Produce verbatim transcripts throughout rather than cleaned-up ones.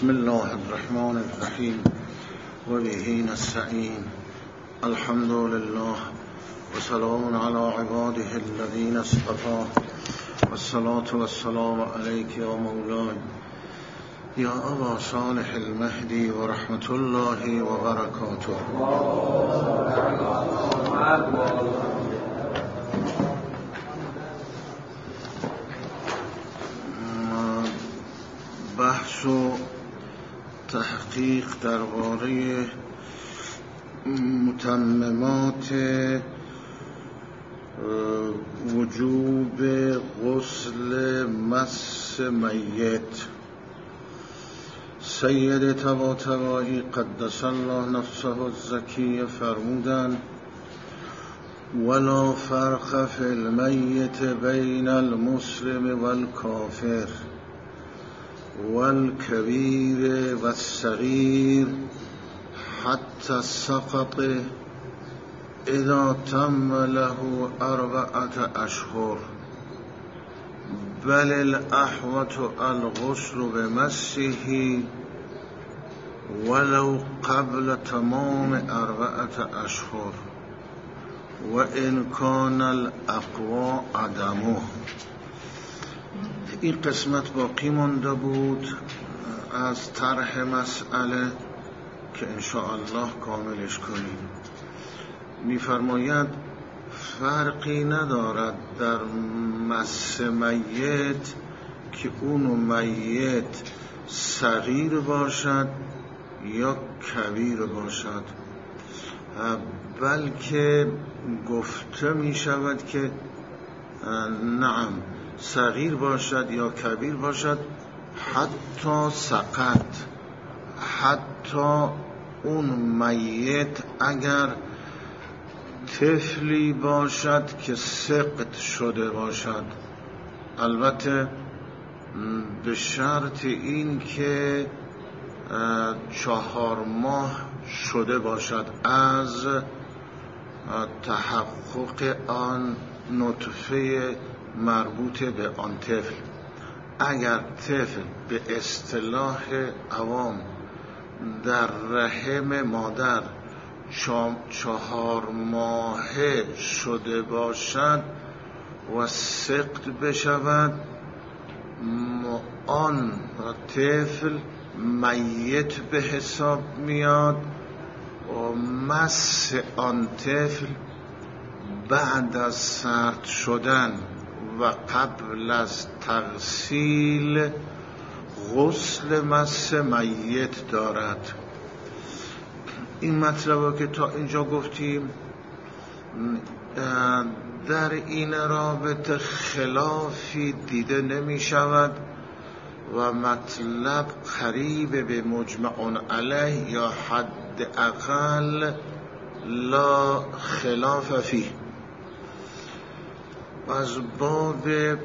بسم الله الرحمن الرحیم و به نستعین. الحمد لله و سلام علی عباده الذین اصطفی و الصلاة و السلام علیک یا مولای یا ابا صالح المهدی و رحمت الله و برکاته. بحث و تحقیق درباره متممات وجوب غسل مس میت. سید طباطبایی قدس الله نفسه الزکی فرمودند ولا فرق فی المیت بین المسلم والکافر والکبیر والصغیر حتی السقط اذا تم له اربعة اشهر بل الاحوط الغسل بمسه ولو قبل تمام اربعة اشهر و ان کان الاقوى عدمه. این قسمت باقی مانده بود از طرح مسئله که انشاءالله کاملش کنیم. می‌فرماید فرقی ندارد در مس میت که اون میت صغیر باشد یا کبیر باشد، بلکه گفته می شود که نعم صغیر باشد یا کبیر باشد حتی سقط، حتی اون میت اگر طفلی باشد که سقط شده باشد، البته به شرط این که چهار ماه شده باشد از تحقق آن نطفه مربوط به آن طفل. اگر طفل به اصطلاح عوام در رحم مادر چهار ماهه شده باشد و سقط بشود، آن طفل میت به حساب میاد و مس آن طفل بعد از سرد شدن و قبل از تغسیل غسل مس میت دارد. این مطلب که تا اینجا گفتیم در این رابطه خلافی دیده نمی شود و مطلب قریب به مجمع علیه یا حد اقل لا خلاف فیه. از باب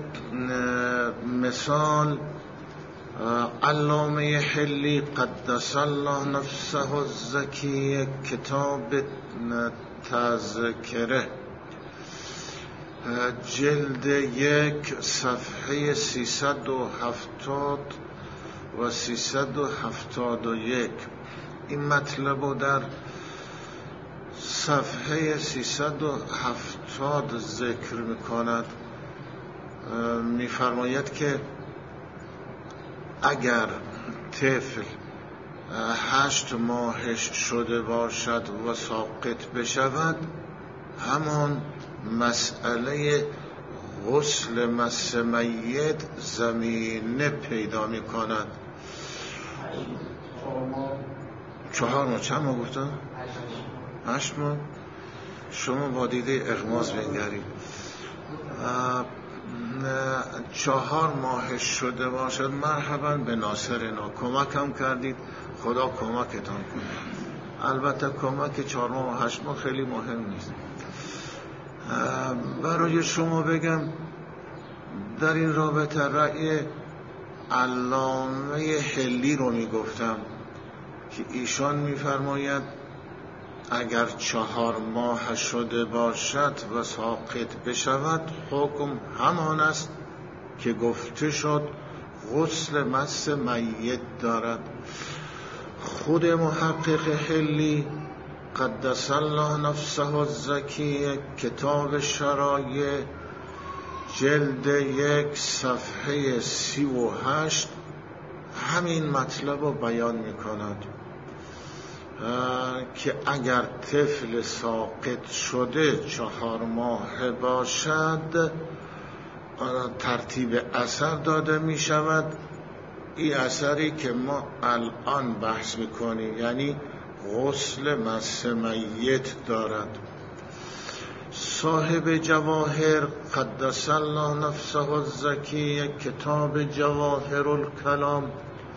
مثال علامه حلی قدس الله نفسه الزکی کتاب تذکره جلد یک صفحه سیصد و هفتاد و سیصد و هفتاد و یک این مطلب در صفحه سیصد و هفتاد ذکر میکند. میفرماید که اگر طفل هشت ماهش شده باشد و ساقط بشود، همان مسئله غسل مس میت زمینه پیدا میکند. چهار ماه چند ماه گفتم؟ هشت ماه. شما با دیده اغماز بنگرید. چهار ماه شده باشد، مرحبا به ناصرنا، کمک هم کردید، خدا کمکتان کنه. البته کمک چهار ماه و هشت ماه خیلی مهم نیست. برای شما بگم در این رابطه رأی علامه حلی رو میگفتم که ایشان میفرماید اگر چهار ماه شده باشد و ساقط بشود حکم همان است که گفته شد غسل مس میت دارد. خود محقق حلی قدس الله نفسه الزکیه کتاب شرایع جلد یک صفحه سی و هشت همین مطلب رو بیان می کند که اگر طفل ساقط شده چهار ماه باشد ترتیب اثر داده می شود. این اثری که ما الان بحث می کنیم یعنی غسل مس میت دارد. صاحب جواهر قدس الله نفسه الزکیه کتاب جواهر الکلام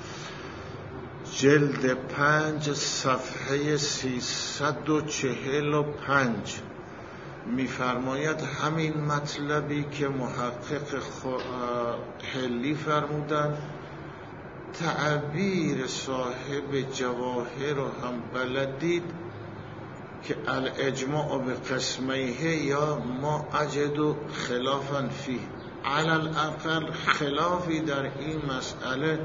جلد پنج صفحه سیصد و چهل و پنج می‌فرماید همین مطلبی که محقق حلی فرمودند تعبیر صاحب جواهر رو هم بلدید که الاجماع به قسمیه یا ما اجد خلافا فیه، علی الاقل خلافی در این مسئله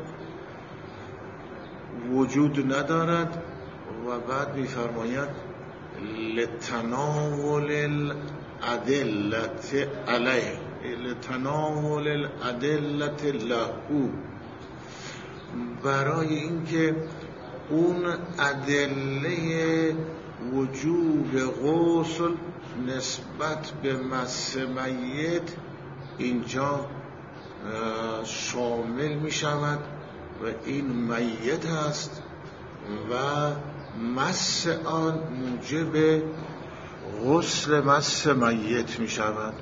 وجود ندارد. و بعد می‌فرماید لتناول الادلة علیه، لتناول الادلة له، برای اینکه اون ادله وجوب غسل نسبت به مس میت اینجا شامل می شود و این میت هست و مس آن موجب غسل مس میت می شود.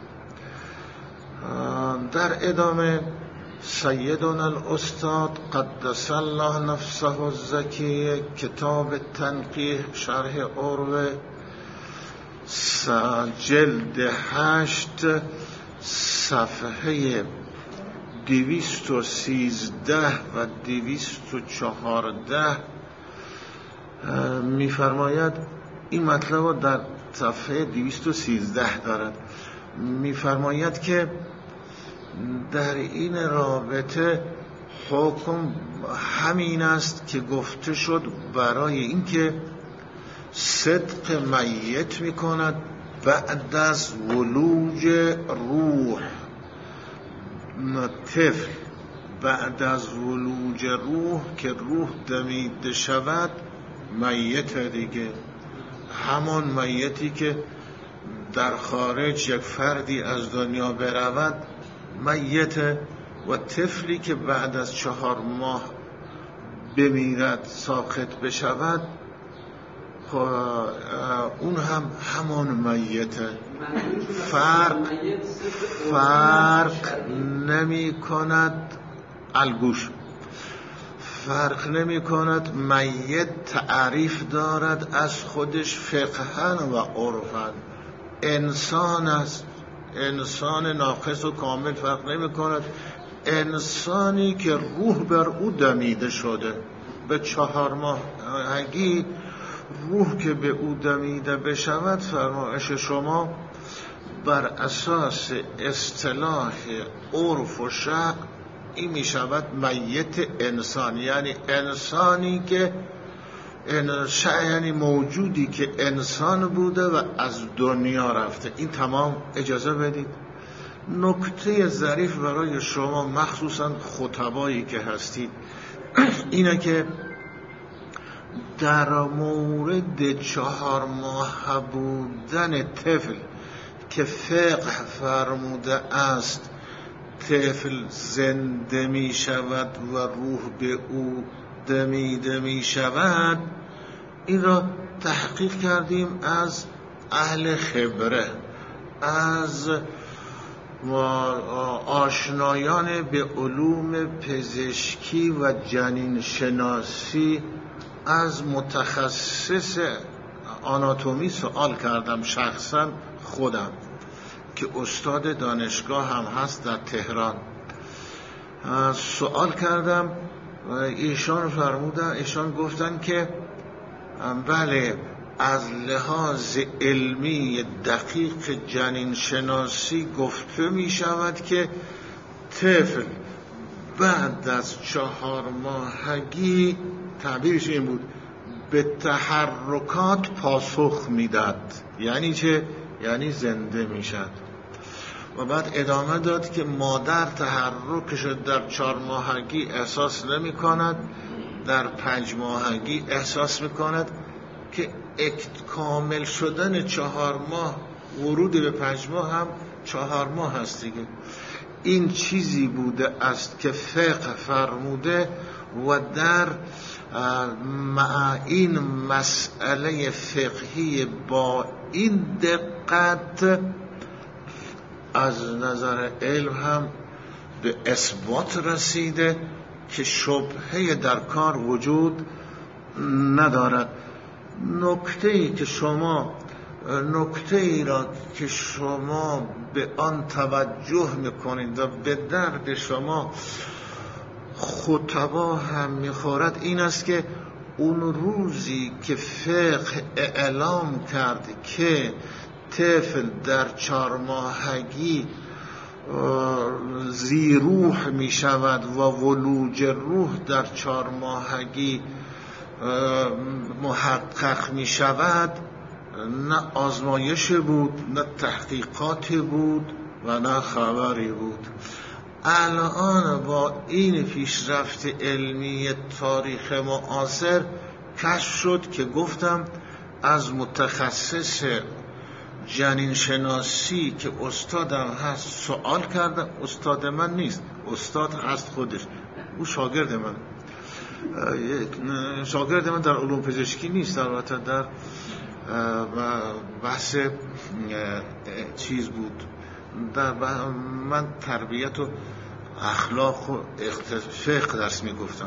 در ادامه سیدنا الاستاد قدس الله نفسه الزکیه کتاب تنقیح شرح عروه جلد هشت صفحه دویست و سیزده و دویست و چهارده می‌فرماید این مطلب در صفحه دویست و سیزده دارد. می‌فرماید که در این رابطه حکم همین است که گفته شد برای اینکه صدق میت میکند بعد از ولوج روح. طفل بعد از ولوج روح که روح دمیده شود میت دیگه، همان میتی که در خارج یک فردی از دنیا برود میت، و طفلی که بعد از چهار ماه بمیرد ساقط بشود اون هم همان میته. فرق فرق نمی کند الگوش فرق نمی کند. میت تعریف دارد از خودش فقهن و عرفن، انسان است، انسان ناقص و کامل فرق نمی کند. انسانی که روح بر او دمیده شده به چهار ماهگی روح که به او دمیده بشود، فرمایش شما بر اساس اصطلاح عرف و شرع این می شود میت انسان، یعنی انسانی که یعنی موجودی که انسان بوده و از دنیا رفته. این تمام. اجازه بدید نکته ظریف برای شما مخصوصا خطبایی که هستید اینه که در مورد چهار ماه بودن طفل که فقه فرموده است طفل زنده می شود و روح به او دمیده می شود، این را تحقیق کردیم از اهل خبره، از آشنایان به علوم پزشکی و جنین شناسی، از متخصص آناتومی سوال کردم شخصا خودم که استاد دانشگاه هم هست در تهران. سوال کردم و ایشان فرمودن، ایشان گفتن که بله از لحاظ علمی دقیق جنین شناسی گفته می شود که طفل بعد از چهار ماهگی تعبیرش این بود به تحرکات پاسخ میداد. یعنی چه؟ یعنی زنده میشد. و بعد ادامه داد که مادر تحرکش در چهار ماهگی احساس نمی کند، در پنج ماهگی احساس می کند که کامل شدن چهار ماه ورود به پنج ماه هم چهار ماه هست دیگه. این چیزی بوده است که فقه فرموده و در مع این مسئله فقهی با این دقت از نظر علم هم به اثبات رسیده که شبهه در کار وجود ندارد. نکته ای که شما نکته ای را که شما به آن توجه میکنید و به درد شما خطبا هم میخورد این است که اون روزی که فقه اعلام کرد که طفل در چهار ماهگی ذی روح می شود و ولوج روح در چهار ماهگی محقق می شود، نه آزمایش بود، نه تحقیقاتی بود و نه خبری بود. الان با این پیشرفت علمی تاریخ معاصر کشف شد که گفتم از متخصص جنین شناسی که استادم هست سوال کردم. استاد من نیست، استاد هست خودش، او شاگرد من شاگرد من در علوم پزشکی نیست، البته در بحث چیز بود، در من تربیت و اخلاق و فقه درس میگفتم.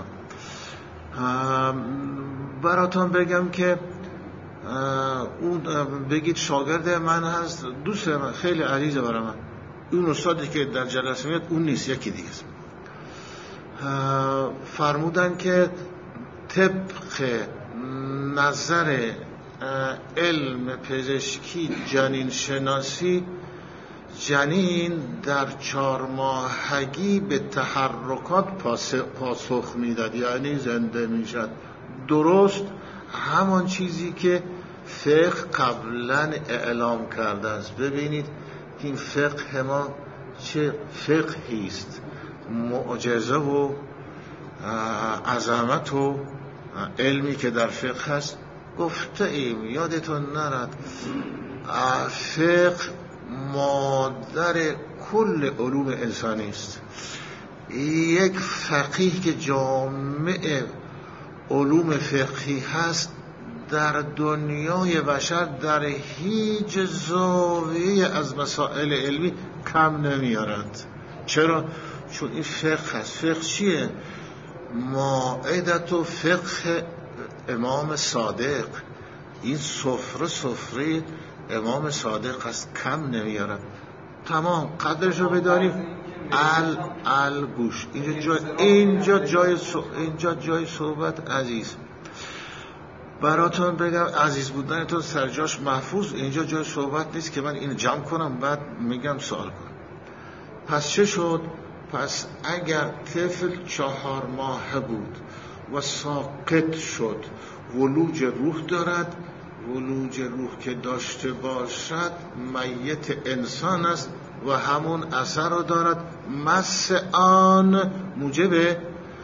براتون بگم که اون بگید شاگرد من هست، دوست من خیلی عزیزه برای من. اون استادی که در جلسه میاد اون نیست، یکی دیگه است. فرمودن که طبق نظر علم پزشکی جنین شناسی جنین در چهار ماهگی به تحرکات پاسخ میداد، یعنی زنده میشد. درست همان چیزی که فقه قبلا اعلام کرده است. ببینید این فقه ما چه فقهی است، معجزه و عظمت و علمی که در فقه هست. گفته ایم یادتون نرد فقه مادر کل علوم انسانی است. یک فقیه که جامع علوم فقهی هست در دنیای بشر در هیچ زاویه از مسائل علمی کم نمیارد. چرا؟ چون این فقه هست. فقه چیه؟ مائدت و فقه امام صادق. این سفره سفره امام صادق هست، کم نمیارد. تمام قدرش رو بداریم. ال ال گوش اینجا جای اینجا جای اینجا جای صحبت عزیز. براتون بگم عزیز بودنتون سرجاش محفوظ. اینجا جای صحبت نیست که من این جمع کنم بعد میگم سوال کنم. پس چه شد؟ پس اگر طفل چهار ماه بود و ساقط شد، ولوج روح دارد. ولوج روح که داشته باشد میت انسان است و همون اثر رو دارد. مس آن موجب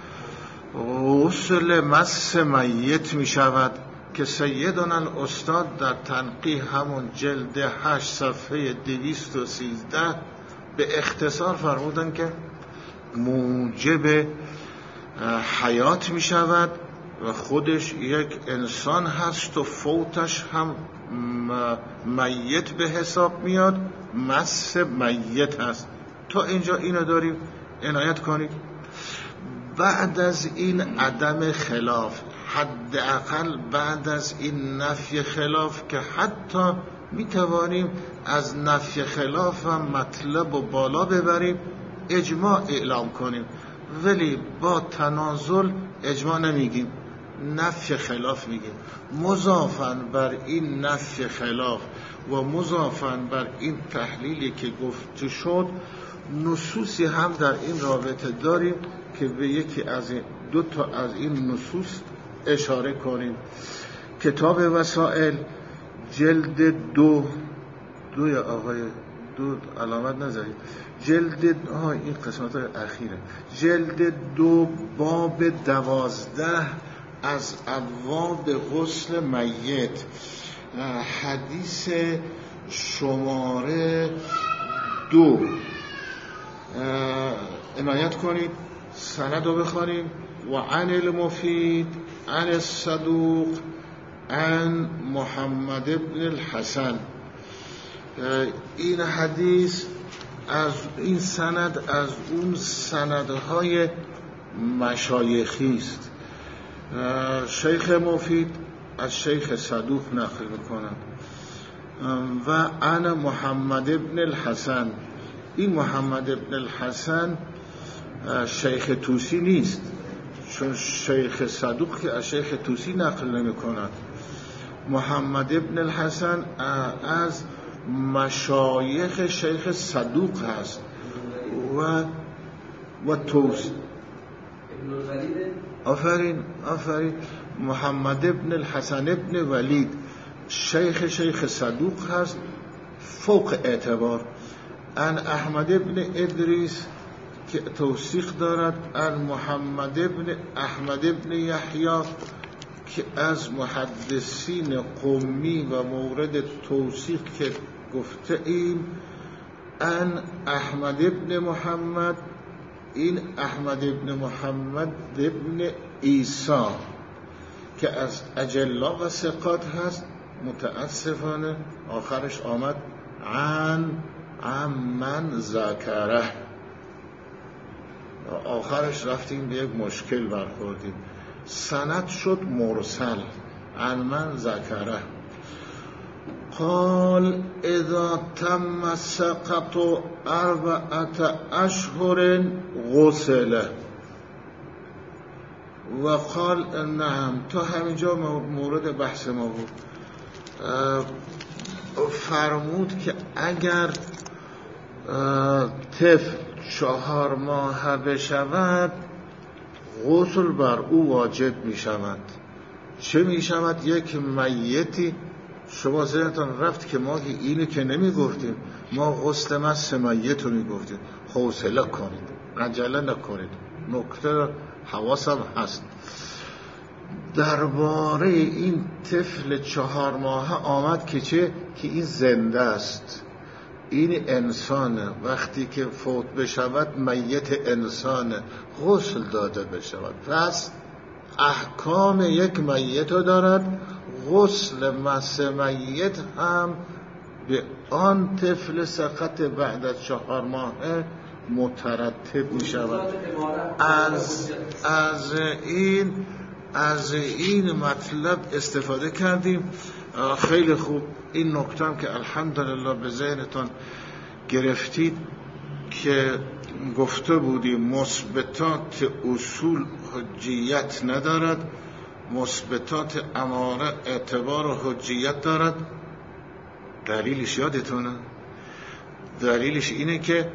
غسل مس میت می شود که سیدنا الاستاد در تنقیح همون جلد هشت صفحه دویست و سیزده به اختصار فرمودن که موجب حیات می شود و خودش یک انسان هست و فوتش هم میت به حساب میاد. مس میت هست. تا اینجا اینو داریم، عنایت کنید. بعد از این عدم خلاف، حداقل بعد از این نفی خلاف که حتی میتوانیم از نفی خلاف هم مطلب و بالا ببریم، اجماع اعلام کنیم، ولی با تنازل اجماع نمیگیم، نفی خلاف میگیم. مضافاً بر این نفی خلاف و مضافاً بر این تحلیلی که گفته شد، نصوصی هم در این رابطه داریم که به یکی از این دو تا از این نصوص اشاره کنیم. کتاب وسائل جلد دو دوی آقای دو علامت نذارید، جلد ها این قسمت اخیره، جلد دو باب دوازده از ابواب غسل میت، حدیث شماره دو عنایت کنید، سند رو بخوانیم. و عن المفید عن الصدوق عن محمد بن الحسن. این حدیث از این سند از اون سندهای مشایخی است. شیخ مفید از شیخ صدوق نقل میکنند و عن محمد بن الحسن. این محمد بن الحسن شیخ توسی نیست، چون شیخ صدوق که از شیخ توسی نقل نمی کند. محمد بن الحسن از مشایخ شیخ صدوق هست و و توسی. آفرین آفرین محمد بن الحسن بن ولید شیخ شیخ صدوق هست فوق اعتبار. ان احمد بن ادریس که توثیق دارد، ان محمد بن احمد بن یحیی که از محدثین قمی و مورد توثیق که گفته ایم، ان احمد بن محمد، این احمد بن محمد بن عیسی که از اجلا و ثقات هست، متاسفانه آخرش آمد عن عمن ذکره، آخرش رفتیم به یک مشکل برخوردیم، سند شد مرسل عن من ذکره. قال اذا تم سقط اربعه اشهر غسله. و قال نعم، تا همینجا مورد بحث ما بود. فرمود که اگر طفل چهار ماه بشود غسل بر او واجب می شود. چه می شود؟ یک میتی، شما ذهنتان رفت که ما اینو که نمی گفتیم، ما غسل مس میت رو می گفتیم. حوصله کنید، عجله نکنید، نکته حواسم هست. درباره این طفل چهار ماهه آمد که چه؟ که این زنده است، این انسانه، وقتی که فوت بشود میت انسانه، غسل داده بشود. پس احکام یک میت رو دارد، غسل مس میت هم به آن طفل سقط بعد از چهار ماه مترتب می شود. از از این از این مطلب استفاده کردیم. خیلی خوب. این نکته هم که الحمدلله به ذهنتان گرفتید که گفته بودیم مثبتات اصول حجیت ندارد، مثبتات اماره اعتبار و حجیت دارد. دلیلش یادتونه؟ دلیلش اینه که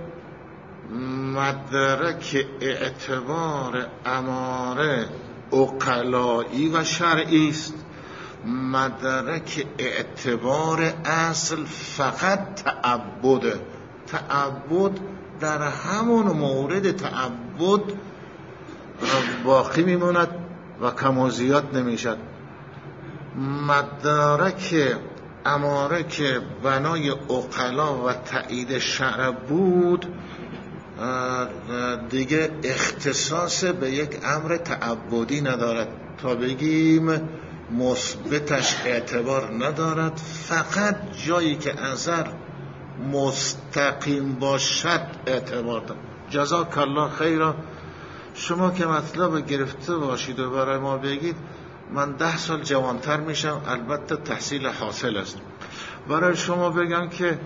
مدرک اعتبار اماره عقلایی و شرعی است، مدرک اعتبار اصل فقط تعبده. تعبد در همون مورد تعبد باقی میموند و کم و زیاد نمیشد. مدرک اماره که بنای عقلا و تایید شرع بود دیگه اختصاص به یک امر تعبدی ندارد، تا بگیم مثبتش اعتبار ندارد، فقط جایی که اثر مستقیم باشد اعتبار دارد. جزاک الله خیرا. شما که مطلب گرفته باشید و برای ما بگید، من ده سال جوانتر میشم، البته تحصیل حاصل است. برای شما بگم که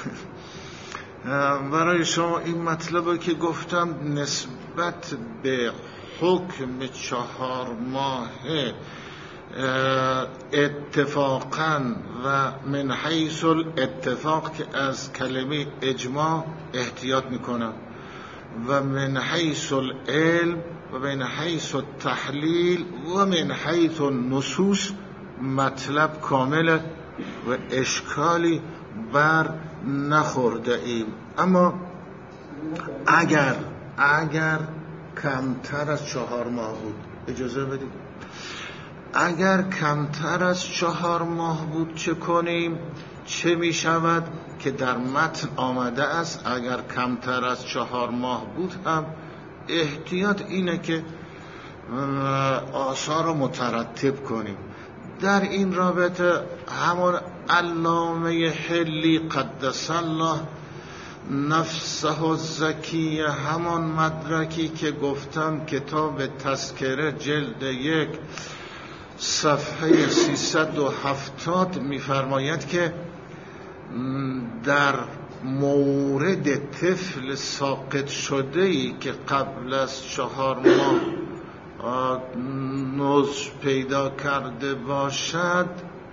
برای شما این مطلبی که گفتم نسبت به حکم چهار ماهه اتفاقا و من حیث الاتفاق که از کلمه اجماع احتیاط میکنم و من حیث العلم و من حیث التحلیل و من حیث النصوص مطلب کامل و اشکالی بر نخورده ایم. اما اگر اگر کمتر از چهار ماه بود، اجازه بدید، اگر کمتر از چهار ماه بود چه کنیم؟ چه می شود که در متن آمده است اگر کمتر از چهار ماه بود هم احتیاط اینه که آثار رو مترتب کنیم. در این رابطه همون علامه حلی قدس الله نفسه الزکیه، همان مدرکی که گفتم کتاب تذکره جلد یک صفحه سیصد و هفتاد می‌فرماید که در مورد طفل ساقط شده‌ای که قبل از چهار ماه نضج پیدا کرده باشد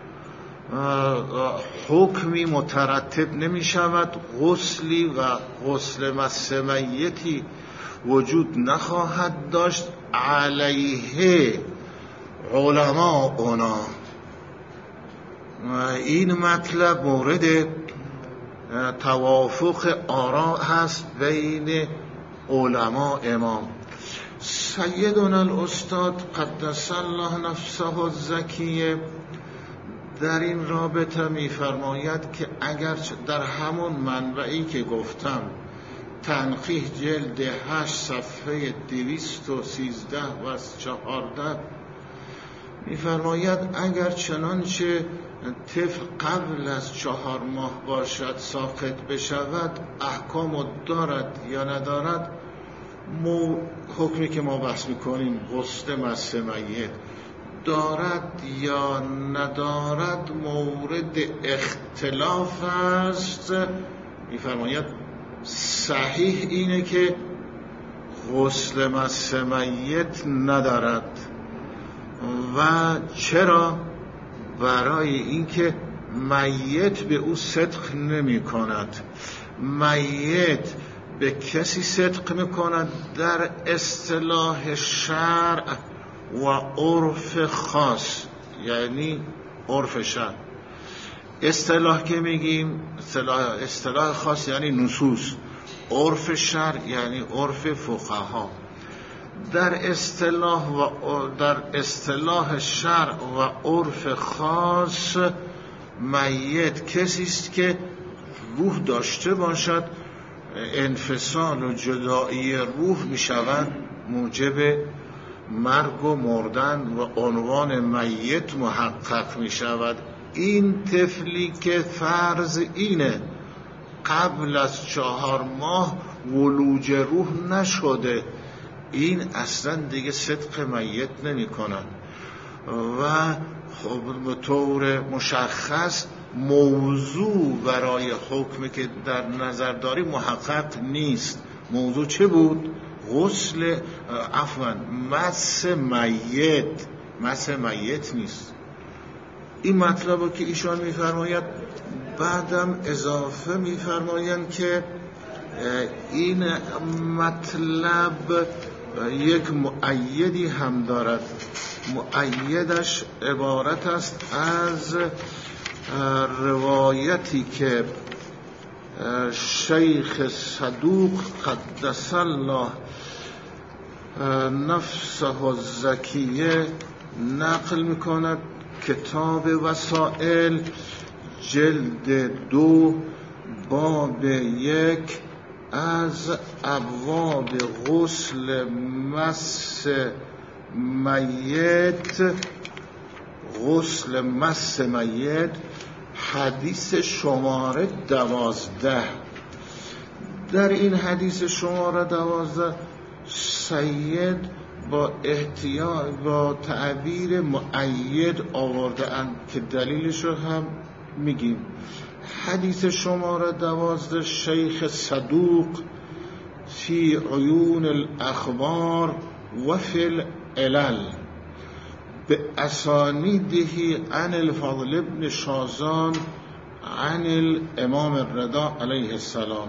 حکمی مترتب نمی شود، غسلی و غسل مس میتی وجود نخواهد داشت علیه علما اونا. این مطلب مورد توافق آراء هست بین علما امام. سیدنا الاستاد قدس الله نفسه الزکیه در این رابطه می‌فرماید که اگر در همون منبعی که گفتم تنقیح جلد هشت صفحه دویست و سیزده و چهارده می‌فرماید اگر چنانچه طفل قبل از چهار ماه باشد ساقط بشود احکام دارد یا ندارد. مو حکمی که ما بحث میکنیم غسل مس میت دارد یا ندارد مورد اختلاف است. میفرماید صحیح اینه که غسل مس میت ندارد. و چرا؟ برای اینکه میت به او صدق نمی کند. میت به کسی صدق می کند در اصطلاح شرع و عرف خاص، یعنی عرف شرع. اصطلاح که میگیم اصطلاح, اصطلاح خاص یعنی نصوص، عرف شرع یعنی عرف فقها. در اصطلاح و در اصطلاح شرع و عرف خاص میت کسی است که روح داشته باشد، انفصال و جدایی روح می شود موجب مرگ و مردن و عنوان میت محقق می شود. این طفلی که فرض اینه قبل از چهار ماه ولوج روح نشده، این اصلا دیگه صدق میت نمی کنن و خب به طور مشخص موضوع برای حکمی که در نظر داری محقق نیست. موضوع چه بود؟ غسل عفوا مس میت، مس میت نیست. این مطلبو که ایشان میفرماید بعدم اضافه میفرمایند که این مطلب یک مؤیدی هم دارد. مؤیدش عبارت است از روایتی که شیخ صدوق قدس الله نفسه الزکیه نقل میکند. کتاب وسائل جلد دو باب یک از ابواب غسل مس میت، غسل مس میت، حدیث شماره دوازده. در این حدیث شماره دوازده سید با احتیاط با تعبیر مؤید آورده اند که دلیلش رو هم میگیم. حدیث شماره دوازده شیخ صدوق فی عیون الاخبار و فی العلل به اسانیده عن الفضل ابن شازان عن الامام الرضا علیه السلام.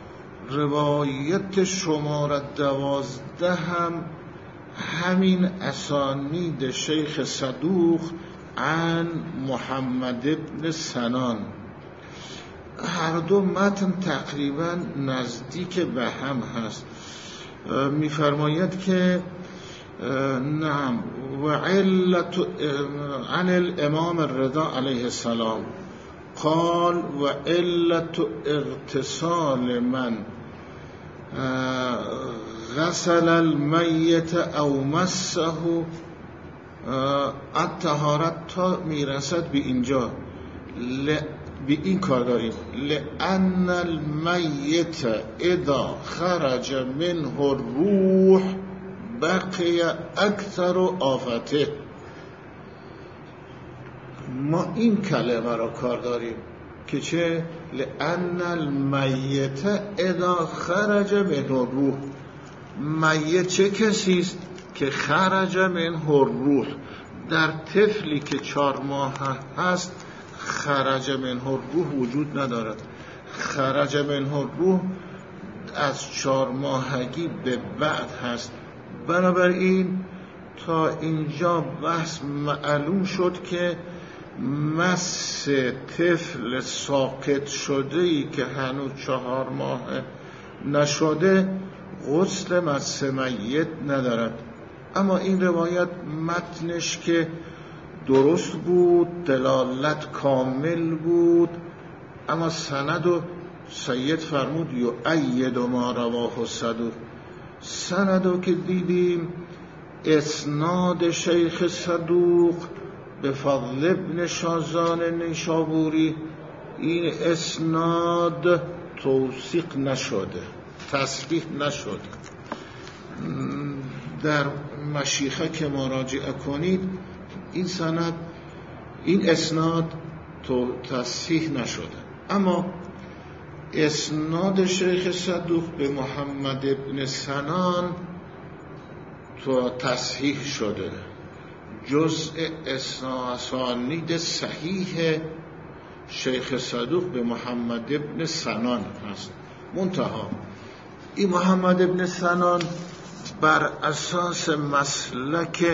روایت شماره دوازده هم همین اسانید شیخ صدوق عن محمد ابن سنان. هر دو متن تقریبا نزدیک به هم هست. می‌فرماید که نعم و علت عن الامام الرضا علیه السلام قال و علت اغتسال من غسل المیت او مسه الطهارت تا میرسد به اینجا به این کار داریم لأن المیت اذا خرج منه الروح بقی اکثر آفته. ما این کلمه را کار داریم که چه؟ لأن المیت اذا خرج منه الروح. میت چه کسی است که خرج منه الروح؟ در طفلی که چهار ماه هست خرج منه الروح وجود ندارد. خرج منه الروح از چهار ماهگی به بعد هست. بنابراین تا اینجا بحث معلوم شد که مس طفل ساقط شده ای که هنوز چهار ماه نشده غسل مس میت ندارد. اما این روایت متنش که درست بود، دلالت کامل بود، اما سند و سید فرمود یؤید ما رواه صدوق. سندو که دیدیم اسناد شیخ صدوق به فضل ابن شازان نیشابوری، این اسناد توثیق نشده، تصحیح نشده. در مشیخه که مراجعه کنید این سند این اسناد تو تصحیح نشده، اما اسناد شیخ صدوق به محمد ابن سنان تو تصحیح شده، جزء اسانید صحیح شیخ صدوق به محمد ابن سنان هست. منتها این محمد ابن سنان بر اساس مسلک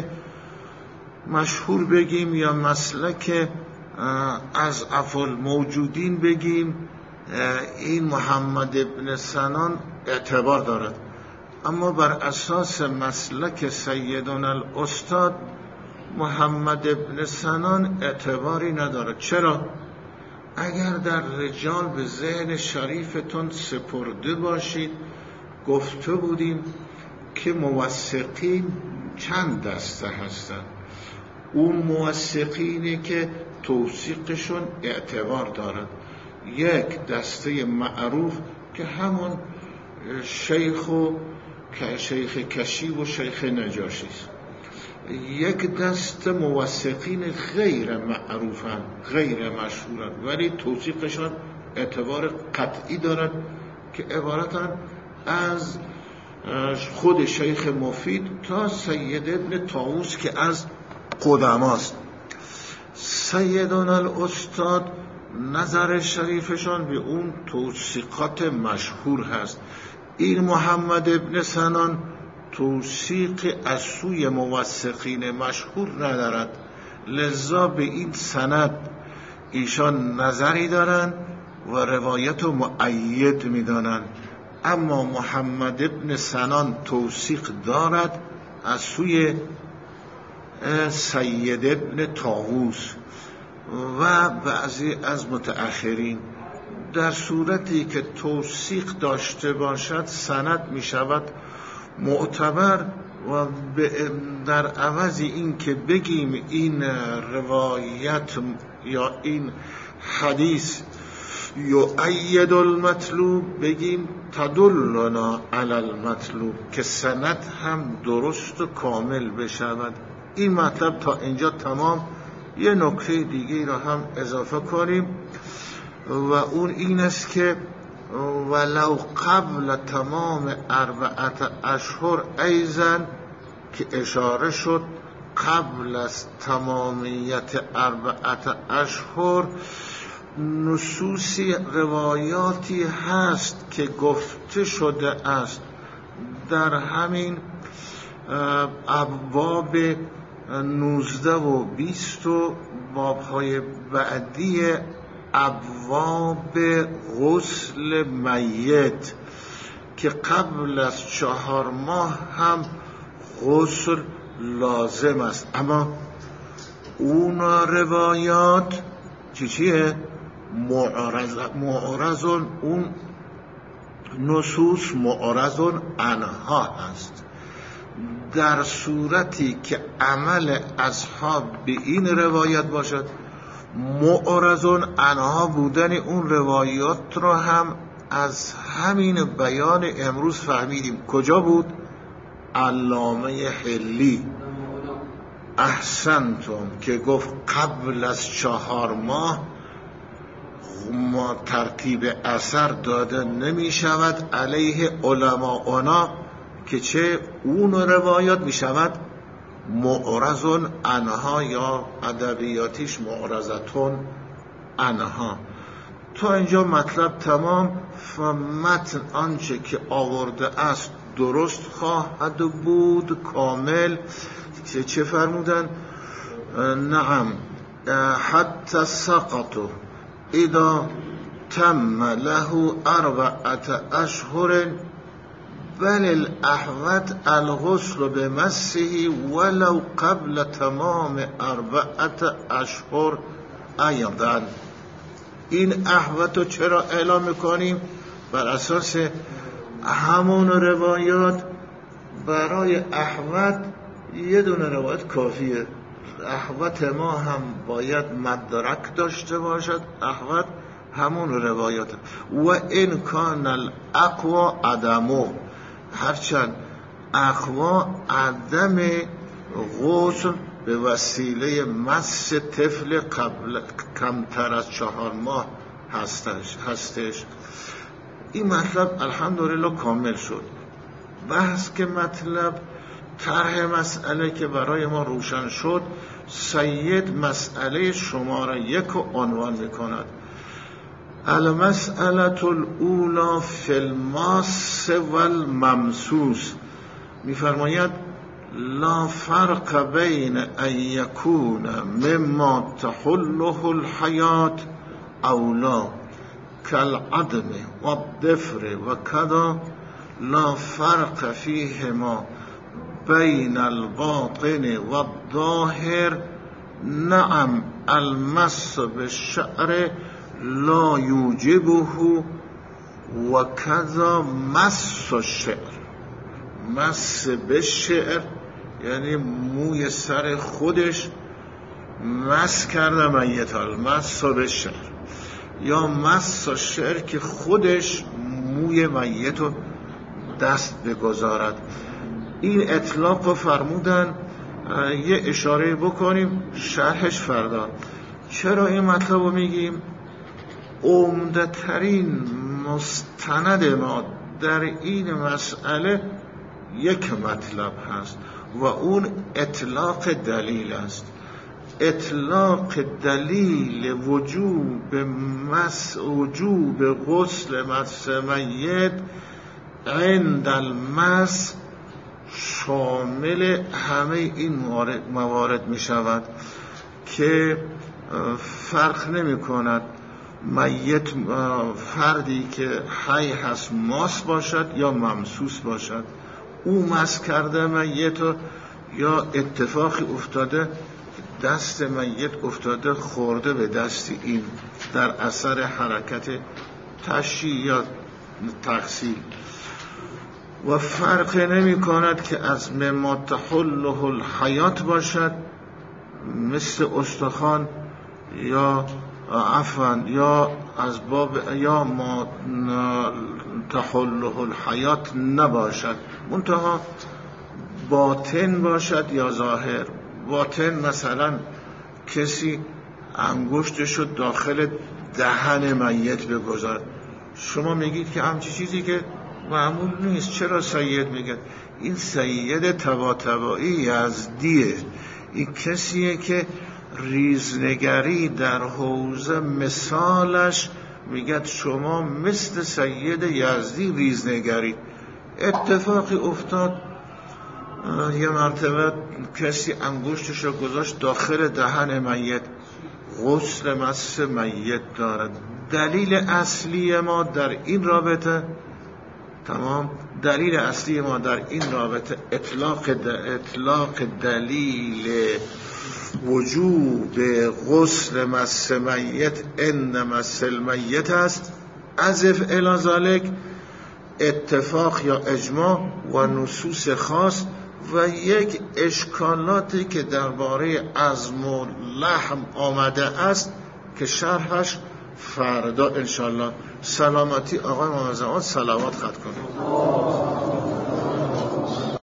مشهور بگیم یا مسلک از افضل موجودین بگیم، این محمد ابن سنان اعتبار دارد، اما بر اساس مسلک سیدنا الاستاد محمد ابن سنان اعتباری ندارد. چرا؟ اگر در رجال به ذهن شریفتون سپرده باشید گفته بودیم که موثقین چند دسته هستند. اون موثقینی که توثیقشون اعتبار دارد، یک دسته معروف که همون شیخ و شیخ کشی و شیخ نجاشی است. یک دسته موثقین غیر معروفن، غیر مشهورن، ولی توثیقشون اعتبار قطعی دارد که عبارتن از خود شیخ مفید تا سید ابن طاووس که از قدماست. سیدنا الاستاد نظر شریفشان به اون توثیقات مشهور هست. این محمد ابن سنان توثیق از سوی موثقین مشهور ندارد، لذا به این سند ایشان نظری دارند و روایت رو مؤید میدانند. اما محمد ابن سنان توثیق دارد از سوی سید ابن طاووس و بعضی از متأخرین. در صورتی که توثیق داشته باشد سند می شود معتبر و در عوض این که بگیم این روایت یا این حدیث یؤید المطلوب بگیم تدلنا علی المطلوب، که سند هم درست و کامل بشود. این مطلب تا اینجا تمام. یه نکته دیگه را هم اضافه کنیم و اون این است که ولو قبل تمام اربعت اشهر ایزن، که اشاره شد قبل از تمامیت اربعت اشهر نصوصی روایاتی هست که گفته شده است در همین ابواب نوزده و بیست و بابهای بعدی ابواب غسل میت که قبل از چهار ماه هم غسل لازم است، اما اون روایات چی چیه؟ معرض معرضون، اون نصوص معرضون عنها هست. در صورتی که عمل اصحاب به این روایت باشد، معرضون عنها بودن اون روایات رو هم از همین بیان امروز فهمیدیم. کجا بود؟ علامه حلی احسنتم که گفت قبل از چهار ماه ما ترتیب اثر داده نمی شود علیه علماءنا که چه اون روایات می شود معرضون عنها یا ادبیاتیش معرضتون عنها. تا اینجا مطلب تمام. متن آنچه که آورده است درست خواهد بود، کامل. چه چه فرمودن؟ نعم حتی سقطو اذا تم له اربعت اشهر بل الاحوط الغسل بمسه ولو قبل تمام اربعت اشهر ایضا. این احوط رو چرا اعلام میکنیم؟ بر اساس همون روایات. برای احوط یه دونه روایت کافیه. احوط ما هم باید مدرک داشته باشد. احوط همون روایات. و این کان الاقوا عدمو، هرچند اقوا عدم غسل به وسیله مس طفل قبل کمتر از چهار ماه هستش هستش این مطلب الحمدلله کامل شد. بحث که مطلب طرح مسئله که برای ما روشن شد، سید مسئله شماره یک رو عنوان میکند. المسئله الاولی فی الماس والممسوس، میفرماید لا فرق بین ان یکون مما تحله الحیات او لا کالعدم والضفر وکذا لا فرق فیهما بین الباطن والظاهر. نعم المس بالشعر لا یوجبه وکذا مس الشعر. مس بالشعر یعنی موی سر خودش مس کرده میت، المس بالشعر، یا مس الشعر که خودش موی میت رو دست بگذارد. این اطلاق رو فرمودن. یه اشاره بکنیم شرحش فردا. چرا این مطلب رو میگیم؟ عمده ترین مستند ما در این مسئله یک مطلب هست و اون اطلاق دلیل است. اطلاق دلیل وجوب مس وجوب غسل مس میت عند المس شامل همه این موارد, موارد می شود که فرق نمی کند میت فردی که حی هست ماس باشد یا ممسوس باشد. او مس کرده میت یا اتفاقی افتاده دست میت افتاده خورده به دست این در اثر حرکت تشییع یا تغسیل، و فرق نمی کند که از مما تحله الحیات باشد مثل استخوان یا عفوا یا از باب یا ما تحله الحیات نباشد، منتها باطن باشد یا ظاهر. باطن مثلا کسی انگشتشو داخل دهن میت بگذار، شما میگید که همچی چیزی که معمول نیست. چرا سید میگه؟ این سید طباطبایی یزدیه، این کسیه که ریزنگری در حوزه مثالش میگد شما مثل سید یزدی ریزنگری. اتفاقی افتاد یه مرتبه کسی انگشتش رو گذاشت داخل دهن میت، غسل مس میت دارد. دلیل اصلی ما در این رابطه تمام دلیل اصلی ما در این رابطه اطلاق اطلاق دلیل وجوب غسل مس میت ان مس المیت است. اضف الی ذلک اتفاق یا اجماع و نصوص خاص و یک اشکالاتی که درباره عظم و لحم آمده است که شرحش فردا انشالله. سلامتی آقای محمد زمان صلوات خط کنید.